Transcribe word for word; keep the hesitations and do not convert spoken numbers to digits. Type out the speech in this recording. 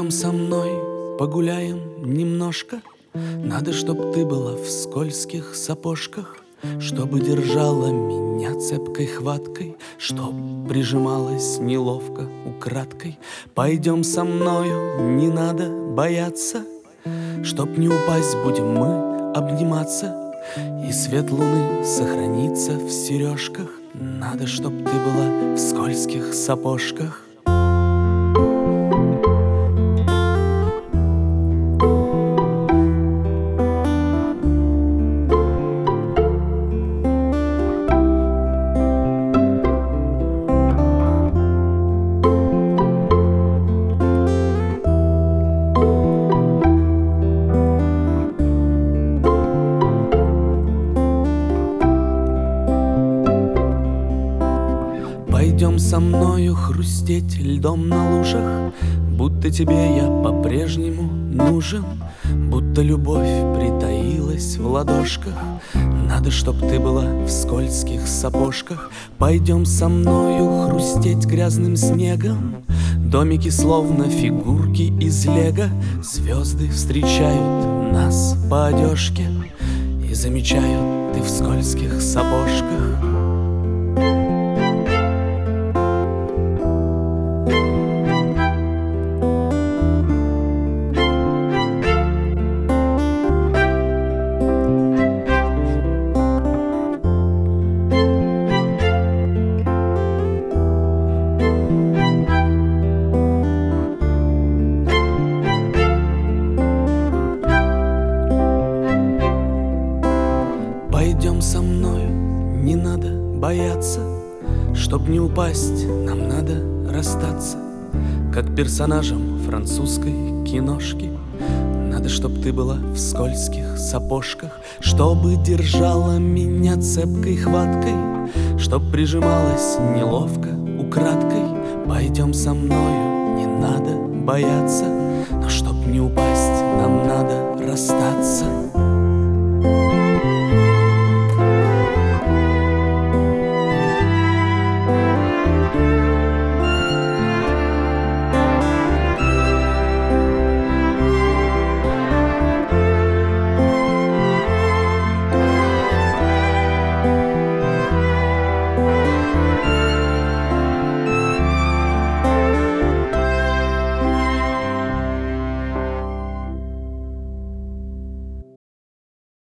Пойдем со мной погуляем немножко. Надо, чтоб ты была в скользких сапожках, чтобы держала меня цепкой хваткой, чтоб прижималась неловко украдкой. Пойдем со мною, не надо бояться, чтоб не упасть, будем мы обниматься, и свет луны сохранится в сережках. Надо, чтоб ты была в скользких сапожках. Пойдем со мною хрустеть льдом на лужах, будто тебе я по-прежнему нужен, будто любовь притаилась в ладошках. Надо, чтоб ты была в скользких сапожках. Пойдем со мною хрустеть грязным снегом, домики словно фигурки из лего. Звезды встречают нас по одежке и замечают: ты в скользких сапожках. Пойдем со мною, не надо бояться, чтоб не упасть, нам надо расстаться, как персонажам французской киношки. Надо, чтоб ты была в скользких сапожках, чтобы держала меня цепкой хваткой, чтоб прижималась неловко украдкой. Пойдем со мною, не надо бояться, но чтоб не упасть, нам надо расстаться.